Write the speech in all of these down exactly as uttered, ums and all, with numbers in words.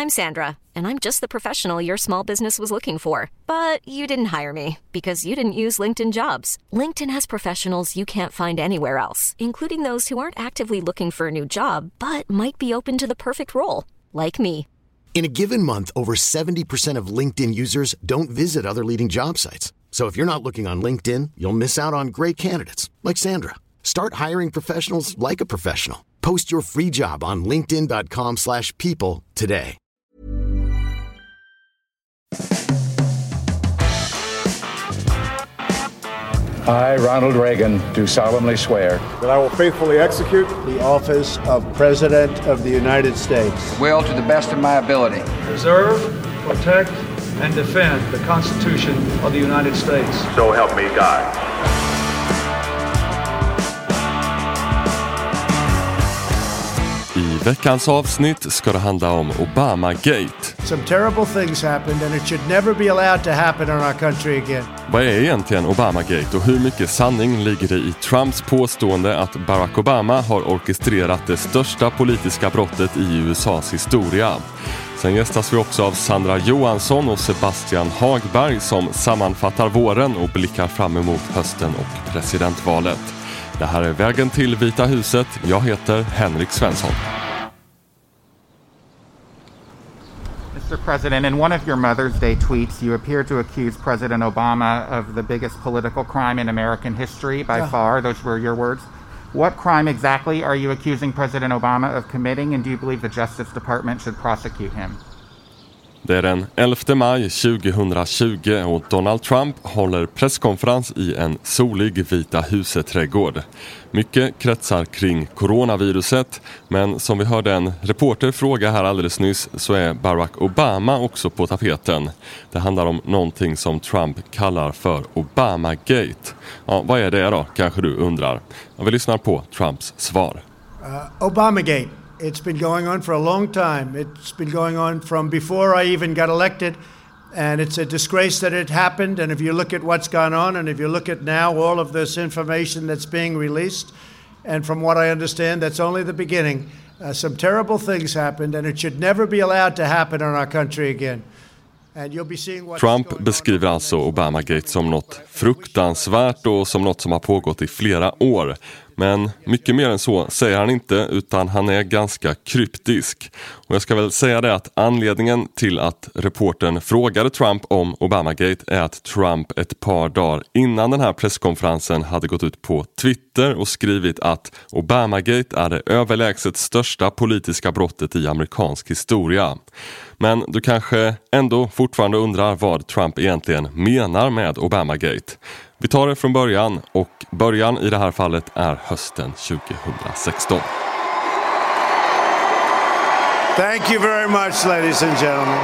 I'm Sandra, and I'm just the professional your small business was looking for. But you didn't hire me because you didn't use LinkedIn Jobs. LinkedIn has professionals you can't find anywhere else, including those who aren't actively looking for a new job, but might be open to the perfect role, like me. In a given month, over seventy percent of LinkedIn users don't visit other leading job sites. So if you're not looking on LinkedIn, you'll miss out on great candidates like Sandra. Start hiring professionals like a professional. Post your free job on linkedin dot com slash people today. I, Ronald Reagan, do solemnly swear that I will faithfully execute the office of President of the United States. Will, to the best of my ability, preserve, protect, and defend the Constitution of the United States. So help me God. I veckans avsnitt ska det handla om Obamagate. Some terrible things happened and it should never be allowed to happen in our country again. Vad är egentligen Obamagate och hur mycket sanning ligger det i Trumps påstående att Barack Obama har orkestrerat det största politiska brottet i U S A:s historia? Sen gästas vi också av Sandra Johansson och Sebastian Hagberg som sammanfattar våren och blickar fram emot hösten och presidentvalet. Det här är Vägen till Vita huset. Jag heter Henrik Svensson. Mister President, in one of your Mother's Day tweets, you appear to accuse President Obama of the biggest political crime in American history by yeah. far. Those were your words. What crime exactly are you accusing President Obama of committing, and do you believe the Justice Department should prosecute him? Det är den elfte maj tjugohundratjugo och Donald Trump håller presskonferens i en solig Vita huset-trädgård. Mycket kretsar kring coronaviruset, men som vi hörde en reporter fråga här alldeles nyss så är Barack Obama också på tapeten. Det handlar om någonting som Trump kallar för Obamagate. Ja, vad är det då, kanske du undrar. Ja, vi lyssnar på Trumps svar. Uh, Obamagate. It's been going on for a long time. It's been going on from before I even got elected. And it's a disgrace that it happened. And if you look at what's gone on, and if you look at now all of this information that's being released, and from what I understand, that's only the beginning. Uh, some terrible things happened, and it should never be allowed to happen in our country again. Trump beskriver alltså Obamagate som något fruktansvärt och som något som har pågått i flera år. Men mycket mer än så säger han inte, utan han är ganska kryptisk. Och jag ska väl säga det att anledningen till att reportern frågade Trump om Obamagate är att Trump ett par dagar innan den här presskonferensen hade gått ut på Twitter och skrivit att Obamagate är det överlägset största politiska brottet i amerikansk historia. Men du kanske ändå fortfarande undrar vad Trump egentligen menar med Obamagate. Vi tar det från början, och början i det här fallet är hösten tjugohundrasexton. Thank you very much, ladies and gentlemen.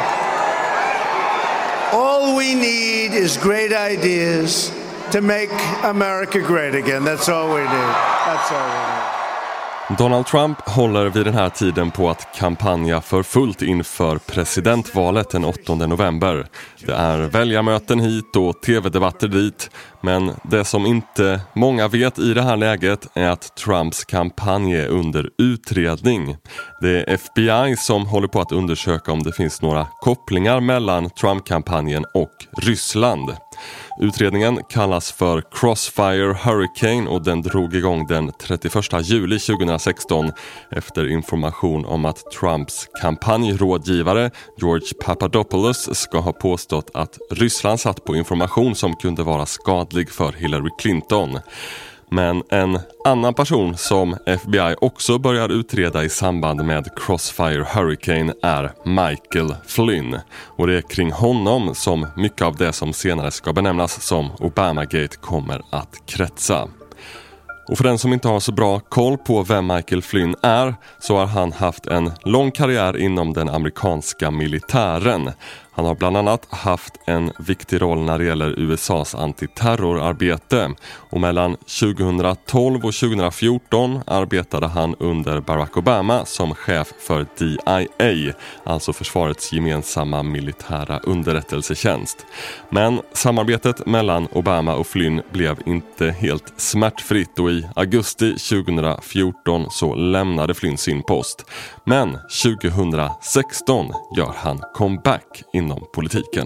All we need is great ideas to make America great again. That's all we need. That's all we need. Donald Trump håller vid den här tiden på att kampanja för fullt inför presidentvalet den åttonde november. Det är väljarmöten hit och tv-debatter dit, men det som inte många vet i det här läget är att Trumps kampanj är under utredning. Det är F B I som håller på att undersöka om det finns några kopplingar mellan Trump-kampanjen och Ryssland. Utredningen kallas för Crossfire Hurricane och den drog igång den trettioförsta juli tjugohundrasexton efter information om att Trumps kampanjrådgivare George Papadopoulos ska ha påstått att Ryssland satt på information som kunde vara skadlig för Hillary Clinton. Men en annan person som F B I också börjar utreda i samband med Crossfire Hurricane är Michael Flynn. Och det är kring honom som mycket av det som senare ska benämnas som Obamagate kommer att kretsa. Och för den som inte har så bra koll på vem Michael Flynn är så har han haft en lång karriär inom den amerikanska militären. Han har bland annat haft en viktig roll när det gäller U S A:s antiterrorarbete och mellan tjugohundratolv och tjugohundrafjorton arbetade han under Barack Obama som chef för D I A, alltså försvarets gemensamma militära underrättelsetjänst. Men samarbetet mellan Obama och Flynn blev inte helt smärtfritt och i augusti tjugohundrafjorton så lämnade Flynn sin post. Men tjugohundrasexton gör han comeback inom politiken.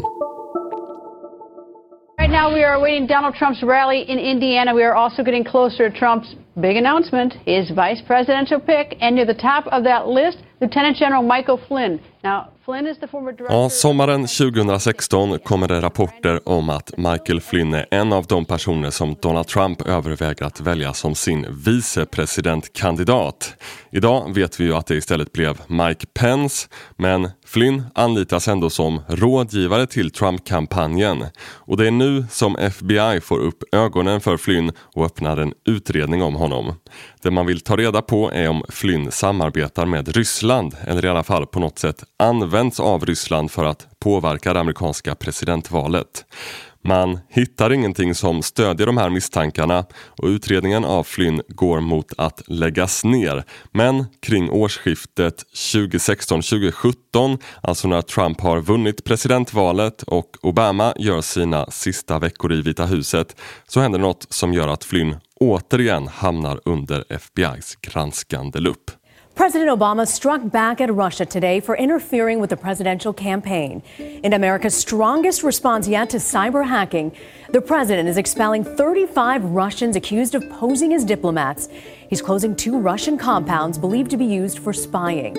Right now we are awaiting Donald Trump's rally in Indiana. We are also getting closer to Trump's big announcement, his vice presidential pick, and near the top of that list, Lieutenant General Michael Flynn. Now, Flynn is the former director... Ja, sommaren tjugohundrasexton kommer det rapporter om att Michael Flynn är en av de personer som Donald Trump överväger att välja som sin vicepresidentkandidat. Idag vet vi ju att det istället blev Mike Pence, men Flynn anlitas ändå som rådgivare till Trump-kampanjen. Och det är nu som F B I får upp ögonen för Flynn och öppnar en utredning om honom. Det man vill ta reda på är om Flynn samarbetar med Ryssland eller i alla fall på något sätt används av Ryssland för att påverka det amerikanska presidentvalet. Man hittar ingenting som stödjer de här misstankarna och utredningen av Flynn går mot att läggas ner. Men kring årsskiftet tjugosexton tjugosjutton, alltså när Trump har vunnit presidentvalet och Obama gör sina sista veckor i Vita huset, så händer något som gör att Flynn återigen hamnar under F B I:s granskande lupp. President Obama struck back at Russia today for interfering with the presidential campaign. In America's strongest response yet to cyber hacking, the president is expelling thirty-five Russians accused of posing as diplomats. He's closing two Russian compounds believed to be used for spying.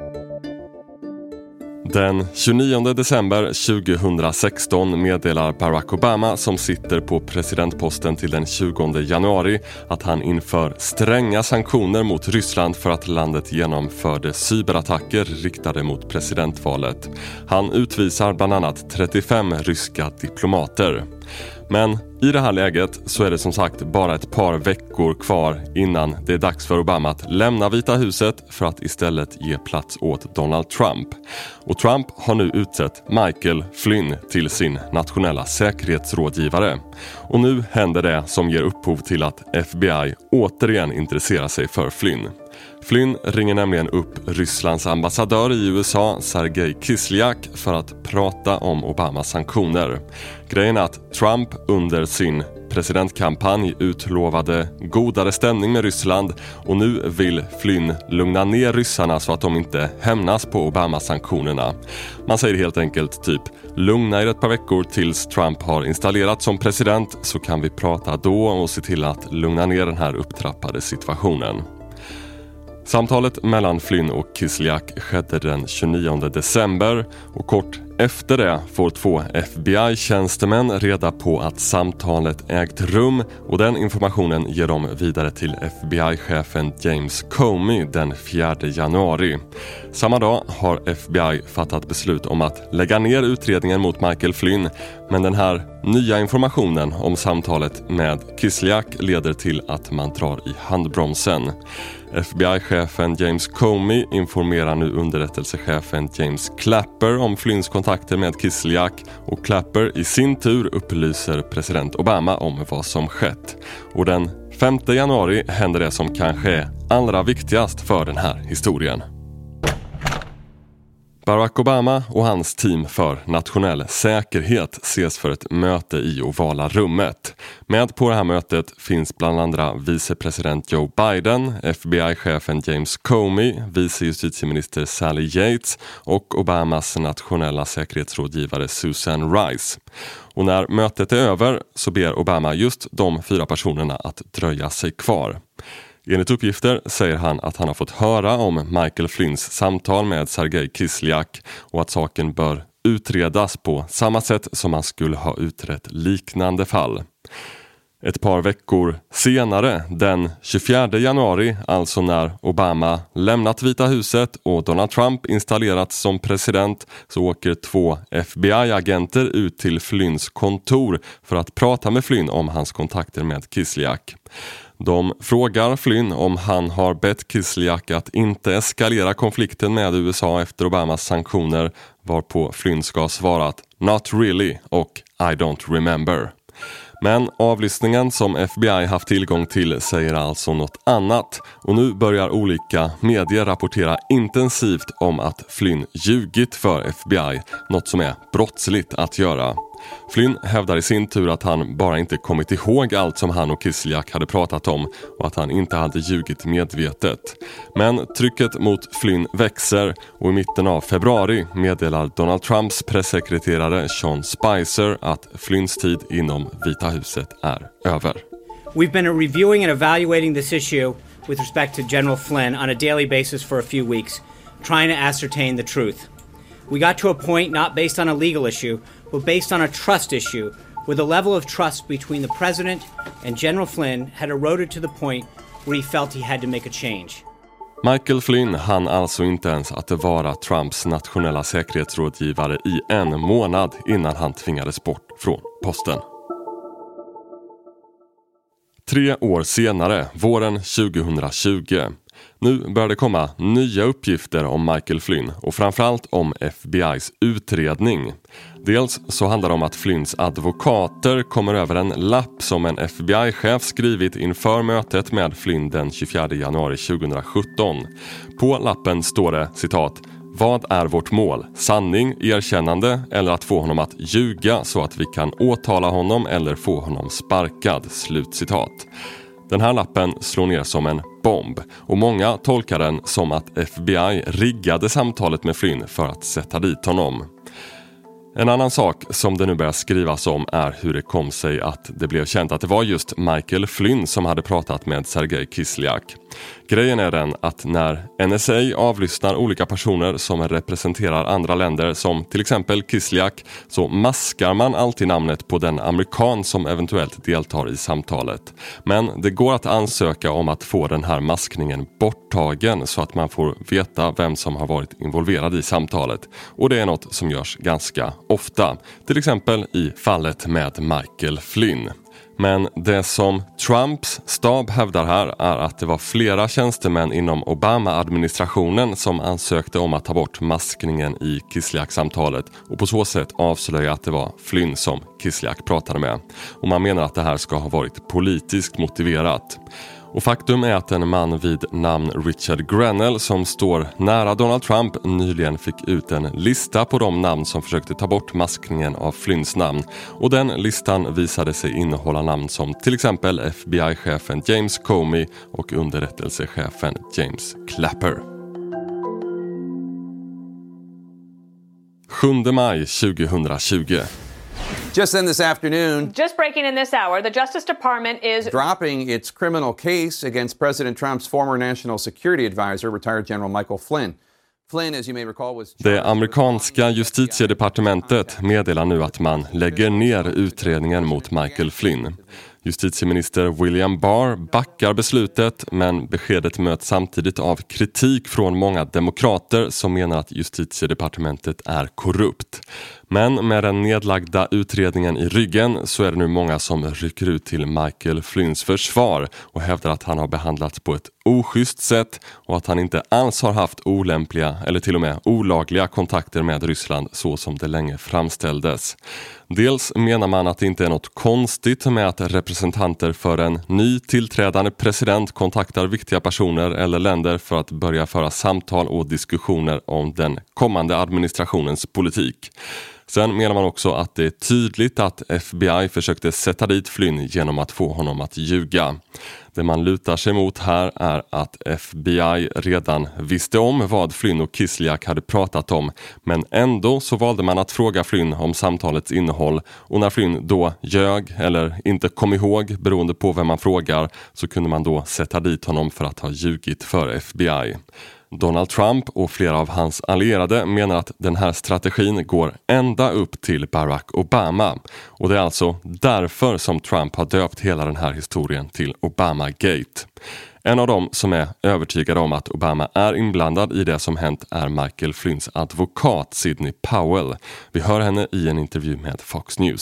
Den tjugonionde december tjugohundrasexton meddelar Barack Obama, som sitter på presidentposten till den tjugonde januari, att han inför stränga sanktioner mot Ryssland för att landet genomförde cyberattacker riktade mot presidentvalet. Han utvisar bland annat trettiofem ryska diplomater. Men i det här läget så är det som sagt bara ett par veckor kvar innan det är dags för Obama att lämna Vita huset för att istället ge plats åt Donald Trump. Och Trump har nu utsett Michael Flynn till sin nationella säkerhetsrådgivare. Och nu händer det som ger upphov till att F B I återigen intresserar sig för Flynn. Flynn ringer nämligen upp Rysslands ambassadör i U S A, Sergej Kislyak, för att prata om Obamas sanktioner. Grejen är att Trump under sin presidentkampanj utlovade godare stämning med Ryssland och nu vill Flynn lugna ner ryssarna så att de inte hämnas på Obama-sanktionerna. Man säger helt enkelt typ: lugna er ett par veckor tills Trump har installerat som president, så kan vi prata då och se till att lugna ner den här upptrappade situationen. Samtalet mellan Flynn och Kislyak skedde den tjugonionde december och kort efter det får två F B I-tjänstemän reda på att samtalet ägt rum, och den informationen ger de vidare till F B I-chefen James Comey den fjärde januari. Samma dag har F B I fattat beslut om att lägga ner utredningen mot Michael Flynn, men den här nya informationen om samtalet med Kislyak leder till att man drar i handbromsen. F B I-chefen James Comey informerar nu underrättelsechefen James Clapper om Flynns kontakter med Kislyak, och Clapper i sin tur upplyser president Obama om vad som skett. Och den femte januari händer det som kanske är allra viktigast för den här historien. Barack Obama och hans team för nationell säkerhet ses för ett möte i Ovala rummet. Med på det här mötet finns bland andra vicepresident Joe Biden, F B I-chefen James Comey, vice justitieminister Sally Yates och Obamas nationella säkerhetsrådgivare Susan Rice. Och när mötet är över så ber Obama just de fyra personerna att dröja sig kvar. Enligt uppgifter säger han att han har fått höra om Michael Flynns samtal med Sergej Kislyak och att saken bör utredas på samma sätt som man skulle ha utrett liknande fall. Ett par veckor senare, den tjugofjärde januari, alltså när Obama lämnat Vita huset och Donald Trump installerats som president, så åker två F B I-agenter ut till Flynns kontor för att prata med Flynn om hans kontakter med Kislyak. De frågar Flynn om han har bett Kislyak att inte eskalera konflikten med U S A efter Obamas sanktioner, varpå Flynn ska svara att "not really" och "I don't remember". Men avlyssningen som F B I haft tillgång till säger alltså något annat, och nu börjar olika medier rapportera intensivt om att Flynn ljugit för F B I, något som är brottsligt att göra. Flynn hävdar i sin tur att han bara inte kommit ihåg allt som han och Kislyak hade pratat om och att han inte hade ljugit medvetet. Men trycket mot Flynn växer, och i mitten av februari meddelar Donald Trumps pressekreterare Sean Spicer att Flynns tid inom Vita huset är över. We've been reviewing and evaluating this issue with respect to General Flynn on a daily basis for a few weeks, trying to ascertain the truth. We got to a point not based on a legal issue, but based on a trust issue, where the level of trust between the president and General Flynn had eroded to the point where he felt he had to make a change. Michael Flynn hann alltså inte ens att vara Trumps nationella säkerhetsrådgivare i en månad innan han tvingades bort från posten. Tre år senare, våren tjugohundratjugo. Nu börjar det komma nya uppgifter om Michael Flynn och framförallt om F B I:s utredning. Dels så handlar det om att Flynns advokater kommer över en lapp som en F B I-chef skrivit inför mötet med Flynn den tjugofjärde januari tjugohundrasjutton. På lappen står det, citat, "Vad är vårt mål? Sanning, erkännande eller att få honom att ljuga så att vi kan åtala honom eller få honom sparkad?" Slutcitat. Den här lappen slår ner som en bomb, och många tolkar den som att F B I riggade samtalet med Flynn för att sätta dit honom. En annan sak som det nu börjar skrivas om är hur det kom sig att det blev känt att det var just Michael Flynn som hade pratat med Sergej Kislyak. Grejen är den att när N S A avlyssnar olika personer som representerar andra länder, som till exempel Kislyak, så maskar man alltid namnet på den amerikan som eventuellt deltar i samtalet. Men det går att ansöka om att få den här maskningen borttagen så att man får veta vem som har varit involverad i samtalet. Och det är något som görs ganska ofta, till exempel i fallet med Michael Flynn. Men det som Trumps stab hävdar här är att det var flera tjänstemän inom Obama-administrationen som ansökte om att ta bort maskningen i Kislyak-samtalet och på så sätt avslöja att det var Flynn som Kislyak pratade med. Och man menar att det här ska ha varit politiskt motiverat. Och faktum är att en man vid namn Richard Grenell som står nära Donald Trump nyligen fick ut en lista på de namn som försökte ta bort maskningen av Flynns namn. Och den listan visade sig innehålla namn som till exempel F B I-chefen James Comey och underrättelsechefen James Clapper. sjunde maj tjugohundratjugo. Just then this afternoon, just breaking in this hour, the Justice Department is dropping its criminal case against President Trump's former national security advisor, retired General Michael Flynn. Flynn, as you may recall, was Det amerikanska justitiedepartementet meddelar nu att man lägger ner utredningen mot Michael Flynn. Justitieminister William Barr backar beslutet, men beskedet möts samtidigt av kritik från många demokrater som menar att justitiedepartementet är korrupt. Men med den nedlagda utredningen i ryggen så är det nu många som rycker ut till Michael Flynns försvar och hävdar att han har behandlats på ett oschysst sätt och att han inte alls har haft olämpliga eller till och med olagliga kontakter med Ryssland så som det länge framställdes. Dels menar man att det inte är något konstigt med att representanter för en ny tillträdande president kontaktar viktiga personer eller länder för att börja föra samtal och diskussioner om den kommande administrationens politik. Sen menar man också att det är tydligt att F B I försökte sätta dit Flynn genom att få honom att ljuga. Det man lutar sig mot här är att F B I redan visste om vad Flynn och Kislyak hade pratat om, men ändå så valde man att fråga Flynn om samtalets innehåll, och när Flynn då ljög eller inte kom ihåg beroende på vem man frågar så kunde man då sätta dit honom för att ha ljugit för F B I. Donald Trump och flera av hans allierade menar att den här strategin går ända upp till Barack Obama. Och det är alltså därför som Trump har döpt hela den här historien till Obamagate. En av dem som är övertygad om att Obama är inblandad i det som hänt är Michael Flynns advokat Sidney Powell. Vi hör henne i en intervju med Fox News.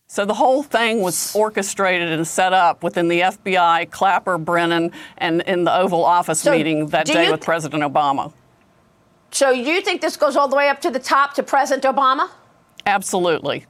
So the whole thing was orchestrated and set up within the F B I, Clapper, Brennan, and in the Oval Office so meeting that day with President Obama. So you think this goes all the way up to the top to President Obama? Absolutely.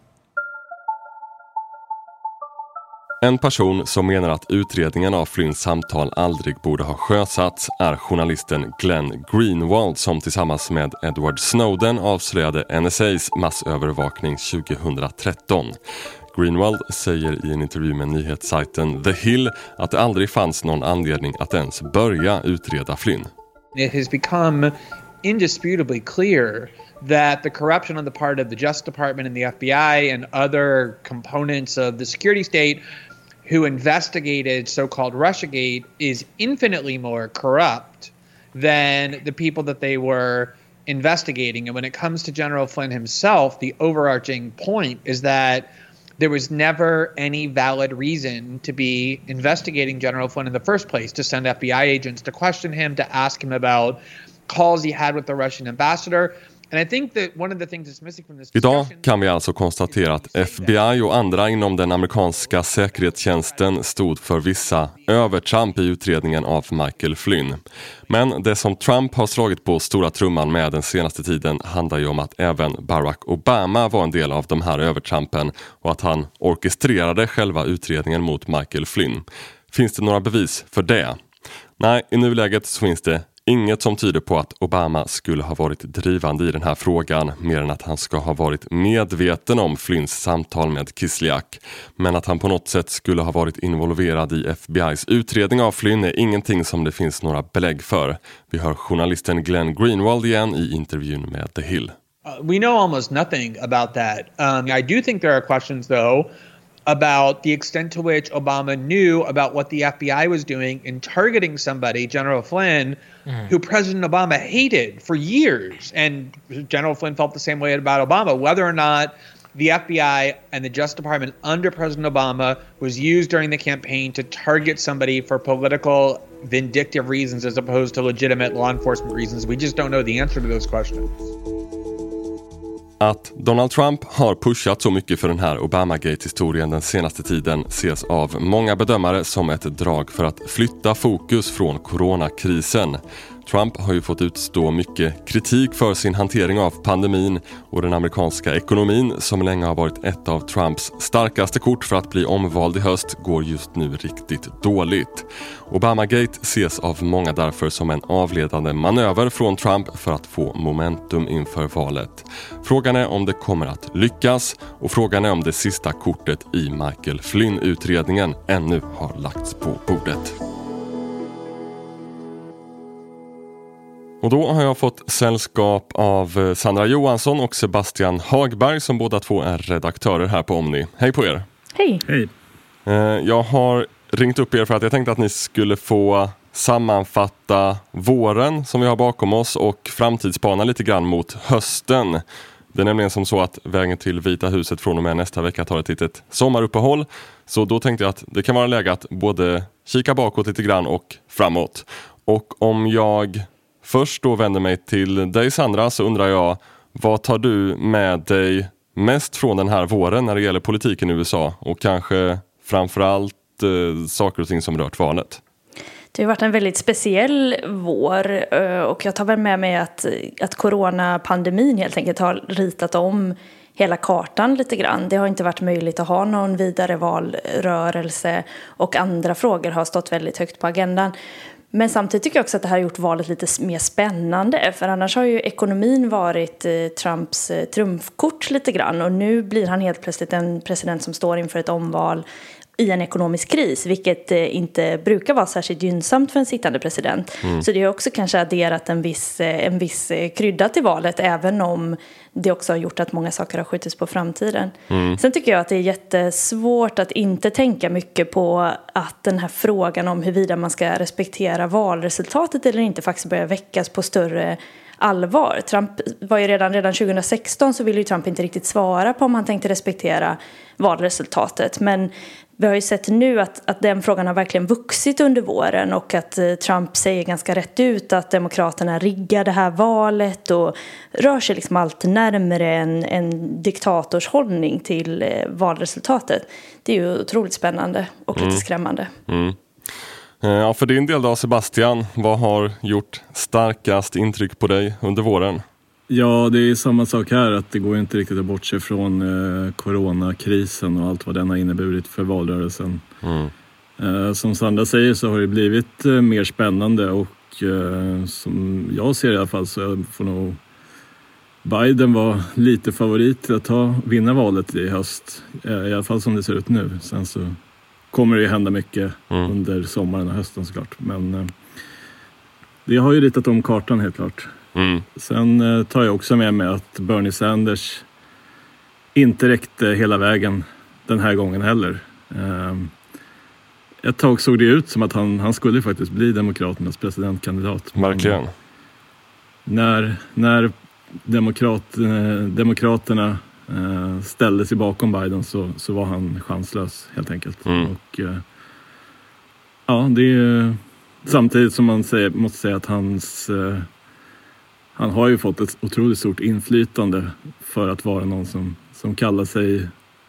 En person som menar att utredningen av Flynns samtal aldrig borde ha sjösatts är journalisten Glenn Greenwald som tillsammans med Edward Snowden avslöjade N S A:s massövervakning tjugohundratretton. Greenwald säger i en intervju med nyhetssajten The Hill att det aldrig fanns någon anledning att ens börja utreda Flynn. It has become indisputably clear that the corruption on the part of the Justice Department and the F B I and other components of the security state who investigated so-called Russiagate is infinitely more corrupt than the people that they were investigating. And when it comes to General Flynn himself, the overarching point is that there was never any valid reason to be investigating General Flynn in the first place, to send F B I agents to question him, to ask him about calls he had with the Russian ambassador. And I think that one of the things that's missing from this Idag kan vi alltså konstatera att F B I och andra inom den amerikanska säkerhetstjänsten stod för vissa övertramp i utredningen av Michael Flynn. Men det som Trump har slagit på stora trumman med den senaste tiden handlar ju om att även Barack Obama var en del av de här övertrampen och att han orkestrerade själva utredningen mot Michael Flynn. Finns det några bevis för det? Nej, i nuläget så finns det inget som tyder på att Obama skulle ha varit drivande i den här frågan, mer än att han ska ha varit medveten om Flynns samtal med Kislyak. Men att han på något sätt skulle ha varit involverad i F B I:s utredning av Flynn är ingenting som det finns några belägg för. Vi hör journalisten Glenn Greenwald igen i intervjun med The Hill. Uh, we know almost nothing about that. Um, I do think there are questions, though, about the extent to which Obama knew about what the F B I was doing in targeting somebody, General Flynn, mm. who President Obama hated for years. And General Flynn felt the same way about Obama. Whether or not the F B I and the Justice Department under President Obama was used during the campaign to target somebody for political vindictive reasons as opposed to legitimate law enforcement reasons, we just don't know the answer to those questions. Att Donald Trump har pushat så mycket för den här Obamagate-historien den senaste tiden ses av många bedömare som ett drag för att flytta fokus från coronakrisen. Trump har ju fått utstå mycket kritik för sin hantering av pandemin och den amerikanska ekonomin som länge har varit ett av Trumps starkaste kort för att bli omvald i höst går just nu riktigt dåligt. Obamagate ses av många därför som en avledande manöver från Trump för att få momentum inför valet. Frågan är om det kommer att lyckas och frågan är om det sista kortet i Michael Flynn-utredningen ännu har lagts på bordet. Och då har jag fått sällskap av Sandra Johansson och Sebastian Hagberg som båda två är redaktörer här på Omni. Hej på er! Hej! Hej! Jag har ringt upp er för att jag tänkte att ni skulle få sammanfatta våren som vi har bakom oss och framtidsspana lite grann mot hösten. Det är nämligen som så att vägen till Vita huset från och med nästa vecka tar ett litet sommaruppehåll. Så då tänkte jag att det kan vara läge att både kika bakåt lite grann och framåt. Och om jag först då vänder mig till dig Sandra så undrar jag, vad tar du med dig mest från den här våren när det gäller politiken i U S A och kanske framförallt eh, saker och ting som rört valet? Det har varit en väldigt speciell vår och jag tar väl med mig att, att coronapandemin helt enkelt har ritat om hela kartan lite grann. Det har inte varit möjligt att ha någon vidare valrörelse och andra frågor har stått väldigt högt på agendan. Men samtidigt tycker jag också att det här har gjort valet lite mer spännande. För annars har ju ekonomin varit Trumps trumfkort lite grann. Och nu blir han helt plötsligt en president som står inför ett omval i en ekonomisk kris, vilket inte brukar vara särskilt gynnsamt för en sittande president. Mm. Så det har också kanske adderat en viss, en viss krydda till valet, även om det också har gjort att många saker har skjutits på framtiden. Mm. Sen tycker jag att det är jättesvårt att inte tänka mycket på att den här frågan om huruvida man ska respektera valresultatet eller inte faktiskt börjar väckas på större allvar. Trump var ju redan, redan tjugo sexton så ville ju Trump inte riktigt svara på om han tänkte respektera valresultatet. Men vi har ju sett nu att, att den frågan har verkligen vuxit under våren och att eh, Trump säger ganska rätt ut att demokraterna riggar det här valet och rör sig liksom allt närmare en, en diktatorshållning till eh, valresultatet. Det är ju otroligt spännande och lite Mm. skrämmande. Mm. Ja, för din del då, Sebastian, vad har gjort starkast intryck på dig under våren? Ja, det är samma sak här, att det går inte riktigt att bortse från eh, coronakrisen och allt vad den har inneburit för valrörelsen. Mm. Eh, som Sandra säger så har det blivit eh, mer spännande och eh, som jag ser i alla fall så får nog Biden vara lite favorit till att ta, vinna valet i höst. Eh, I alla fall som det ser ut nu. Sen så kommer det ju hända mycket mm. under sommaren och hösten såklart. Men eh, det har ju ritat om kartan helt klart. Mm. Sen eh, tar jag också med mig att Bernie Sanders inte räckte hela vägen den här gången heller. Eh, ett tag såg det ut som att han, han skulle faktiskt bli Demokraternas presidentkandidat. Verkligen. När, när demokrat, eh, Demokraterna eh, ställde sig bakom Biden så, så var han chanslös helt enkelt. Mm. Och, eh, ja, det är samtidigt som man säger, måste säga att hans... Eh, Han har ju fått ett otroligt stort inflytande för att vara någon som, som kallar sig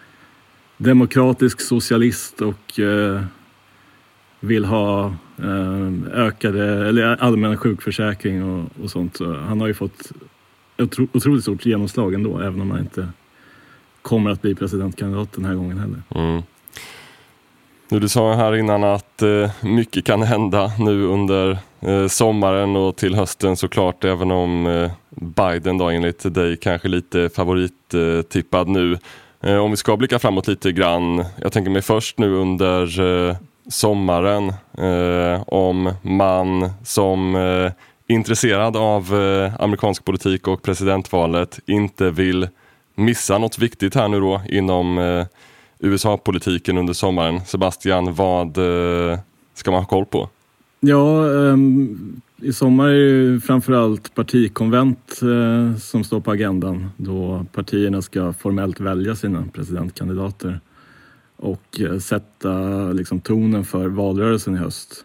demokratisk socialist och eh, vill ha eh, ökade, eller allmän sjukförsäkring och, och sånt. Så han har ju fått ett otroligt stort genomslag ändå, även om han inte kommer att bli presidentkandidat den här gången heller. Mm. Nu, du sa här innan att eh, mycket kan hända nu under eh, sommaren och till hösten såklart, även om eh, Biden då enligt dig kanske lite favorittippad eh, nu. Eh, om vi ska blicka framåt lite grann, jag tänker mig först nu under eh, sommaren eh, om man som eh, intresserad av eh, amerikansk politik och presidentvalet inte vill missa något viktigt här nu då inom eh, U S A-politiken under sommaren. Sebastian, vad eh, ska man ha koll på? Ja, um, i sommar är det framförallt partikonvent uh, som står på agendan, då partierna ska formellt välja sina presidentkandidater och uh, sätta liksom, tonen för valrörelsen i höst.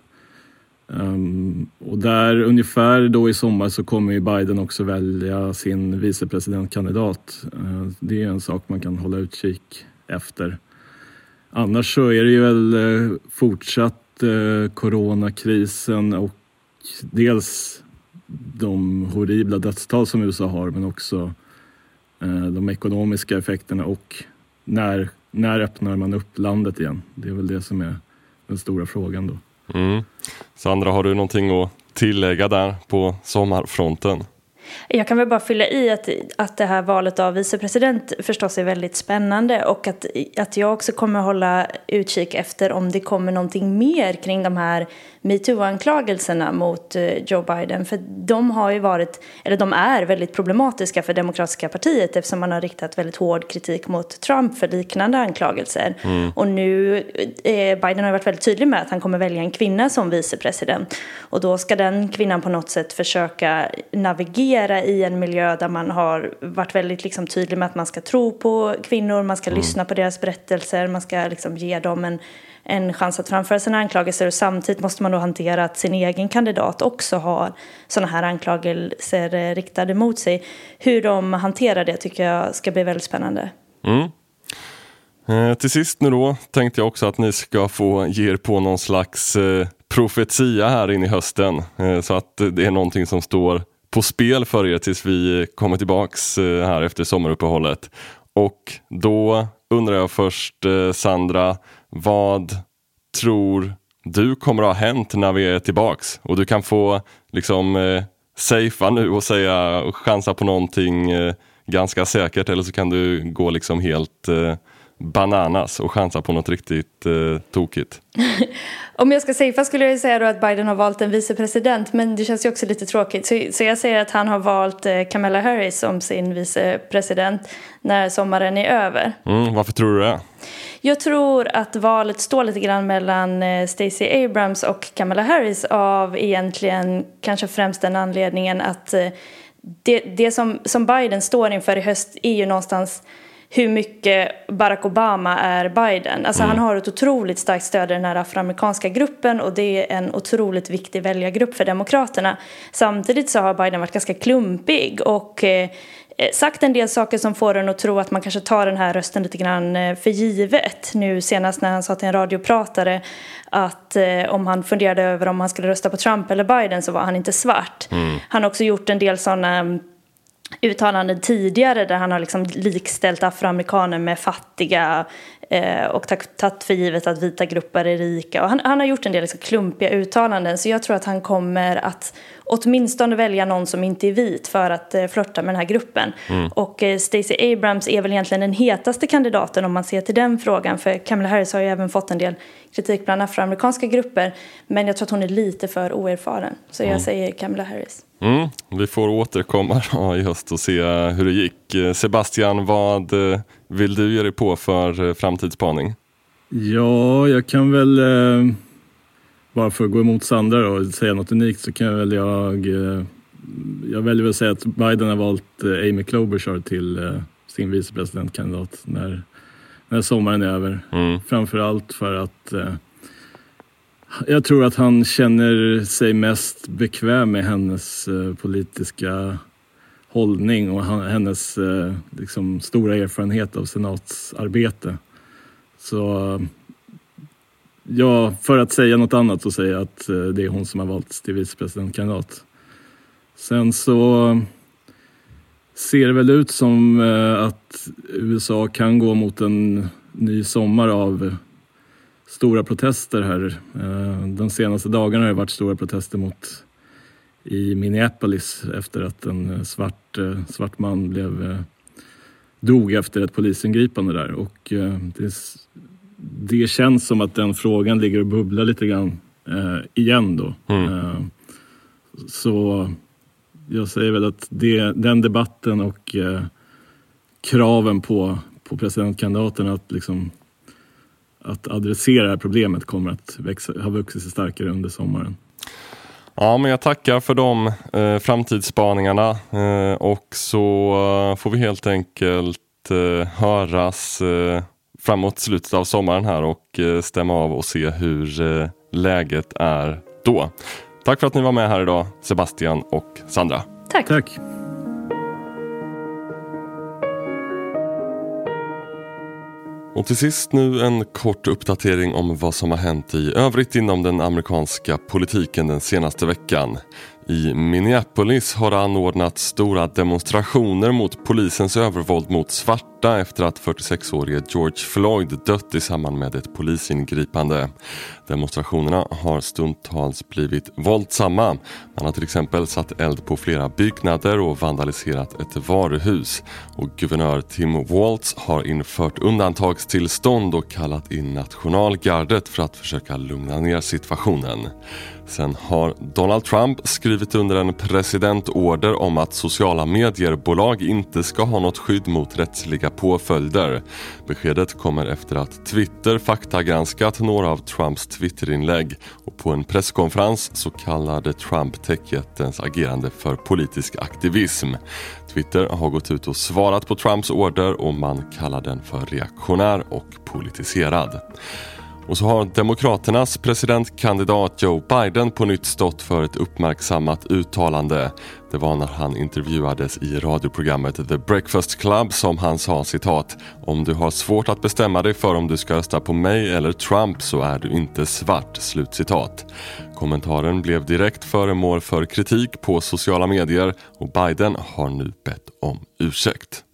Um, och där ungefär då i sommar så kommer ju Biden också välja sin vicepresidentkandidat. Uh, det är en sak man kan hålla utkik efter. Annars så är det ju väl uh, fortsatt uh, coronakrisen och dels de horribla dödstal som U S A har, men också uh, de ekonomiska effekterna och när, när öppnar man upp landet igen. Det är väl det som är den stora frågan då. Mm. Sandra, har du någonting att tillägga där på sommarfronten? Jag kan väl bara fylla i att, att det här valet av vicepresident förstås är väldigt spännande och att, att jag också kommer hålla utkik efter om det kommer någonting mer kring de här MeToo-anklagelserna mot Joe Biden. För de har ju varit, eller de är väldigt problematiska för Demokratiska partiet eftersom man har riktat väldigt hård kritik mot Trump för liknande anklagelser. Mm. Och nu, eh, Biden har varit väldigt tydlig med att han kommer välja en kvinna som vicepresident. Och då ska den kvinnan på något sätt försöka navigera i en miljö där man har varit väldigt liksom, tydlig med att man ska tro på kvinnor, man ska mm. lyssna på deras berättelser, man ska liksom, ge dem en en chans att framföra sina anklagelser, och samtidigt måste man då hantera att sin egen kandidat också har sådana här anklagelser riktade mot sig. Hur de hanterar det tycker jag ska bli väldigt spännande. Mm. Eh, till sist nu då tänkte jag också att ni ska få ge er på någon slags eh, profetia här in i hösten, eh, så att det är någonting som står på spel för er tills vi kommer tillbaks eh, här efter sommaruppehållet. Och då undrar jag först, eh, Sandra, vad tror du kommer att ha hänt när vi är tillbaks? Och du kan få liksom eh, safea nu och säga och chansa på någonting eh, ganska säkert, eller så kan du gå liksom helt eh, bananas och chansa på något riktigt eh, tokigt. Om jag ska safea skulle jag säga då att Biden har valt en vicepresident, men det känns ju också lite tråkigt. Så, så jag säger att han har valt eh, Kamala Harris som sin vicepresident när sommaren är över. Mm, varför tror du det? Jag tror att valet står lite grann mellan eh, Stacey Abrams och Kamala Harris av egentligen kanske främst den anledningen att eh, det, det som, som Biden står inför i höst är ju någonstans hur mycket Barack Obama är Biden. Alltså mm. han har ett otroligt starkt stöd i den här afroamerikanska gruppen och det är en otroligt viktig väljargrupp för Demokraterna. Samtidigt så har Biden varit ganska klumpig och eh, sagt en del saker som får en att tro att man kanske tar den här rösten lite grann för givet. Nu senast när han sa till en radiopratare att eh, om han funderade över om han skulle rösta på Trump eller Biden så var han inte svart. Mm. Han har också gjort en del sådana uttalanden tidigare där han har liksom likställt afroamerikaner med fattiga eh, och tagit för givet att vita grupper är rika. Och han, han har gjort en del liksom klumpiga uttalanden så jag tror att han kommer att åtminstone välja någon som inte är vit för att eh, flirta med den här gruppen. Mm. Och eh, Stacey Abrams är väl egentligen den hetaste kandidaten om man ser till den frågan, för Kamala Harris har ju även fått en del kritik bland afroamerikanska grupper, men jag tror att hon är lite för oerfaren. Så jag mm. säger Kamala Harris. Mm, vi får återkomma då i höst och se hur det gick. Sebastian, vad vill du ge dig på för framtidsspaning? Ja, jag kan väl eh, bara för att gå emot Sandra och säga något unikt så kan väl jag eh, jag väljer väl säga att Biden har valt eh, Amy Klobuchar till eh, sin vicepresidentkandidat när, när sommaren är över. Mm. Framförallt för att eh, jag tror att han känner sig mest bekväm med hennes eh, politiska hållning och han, hennes eh, liksom, stora erfarenhet av senatsarbete. Så ja, för att säga något annat så säger jag att eh, det är hon som har valts till vicepresidentkandidat. Sen så ser det väl ut som eh, att U S A kan gå mot en ny sommar av stora protester här. De senaste dagarna har det varit stora protester mot i Minneapolis efter att en svart, svart man blev dog efter ett polisingripande där. Och det, det känns som att den frågan ligger och bubblar lite grann igen då. Mm. Så jag säger väl att det, den debatten och kraven på, på presidentkandidaten att liksom att adressera det här problemet kommer att växa, ha vuxit sig starkare under sommaren. Ja, men jag tackar för de eh, framtidsspaningarna eh, och så eh, får vi helt enkelt eh, höras eh, framåt slutet av sommaren här och eh, stämma av och se hur eh, läget är då. Tack för att ni var med här idag, Sebastian och Sandra. Tack. Tack. Och till sist nu en kort uppdatering om vad som har hänt i övrigt inom den amerikanska politiken den senaste veckan. I Minneapolis har det anordnat stora demonstrationer mot polisens övervåld mot svarta efter att fyrtiosexårige George Floyd dött i samband med ett polisingripande. Demonstrationerna har stundtals blivit våldsamma. Man har till exempel satt eld på flera byggnader och vandaliserat ett varuhus. Och guvernör Tim Walz har infört undantagstillstånd och kallat in nationalgardet för att försöka lugna ner situationen. Sen har Donald Trump skrivit under en presidentorder om att sociala mediebolag inte ska ha något skydd mot rättsliga påföljder. Beskedet kommer efter att Twitter faktagranskat några av Trumps Twitterinlägg och på en presskonferens så kallade Trump techjättens agerande för politisk aktivism. Twitter har gått ut och svarat på Trumps order och man kallar den för reaktionär och politiserad. Och så har Demokraternas presidentkandidat Joe Biden på nytt stått för ett uppmärksammat uttalande. Det var när han intervjuades i radioprogrammet The Breakfast Club som han sa citat: "Om du har svårt att bestämma dig för om du ska rösta på mig eller Trump så är du inte svart", slutcitat. Kommentaren blev direkt föremål för kritik på sociala medier och Biden har nu bett om ursäkt.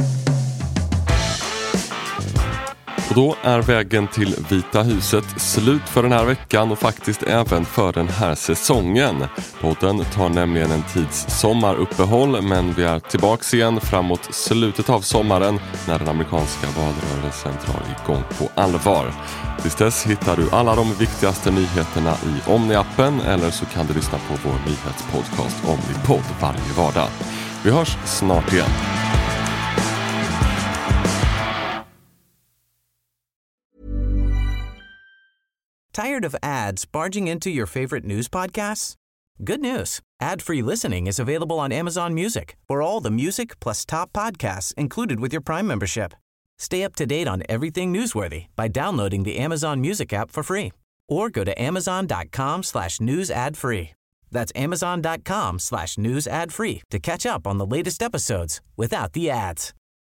Och då är vägen till Vita huset slut för den här veckan och faktiskt även för den här säsongen. Podden tar nämligen en tids sommaruppehåll, men vi är tillbaka igen framåt slutet av sommaren när den amerikanska valrörelsen drar igång på allvar. Tills dess hittar du alla de viktigaste nyheterna i Omni-appen eller så kan du lyssna på vår nyhetspodcast Omni-podd varje vardag. Vi hörs snart igen. Tired of ads barging into your favorite news podcasts? Good news. Ad-free listening is available on Amazon Music for all the music plus top podcasts included with your Prime membership. Stay up to date on everything newsworthy by downloading the Amazon Music app for free or go to amazon.com slash news ad free. That's amazon.com slash news ad free to catch up on the latest episodes without the ads.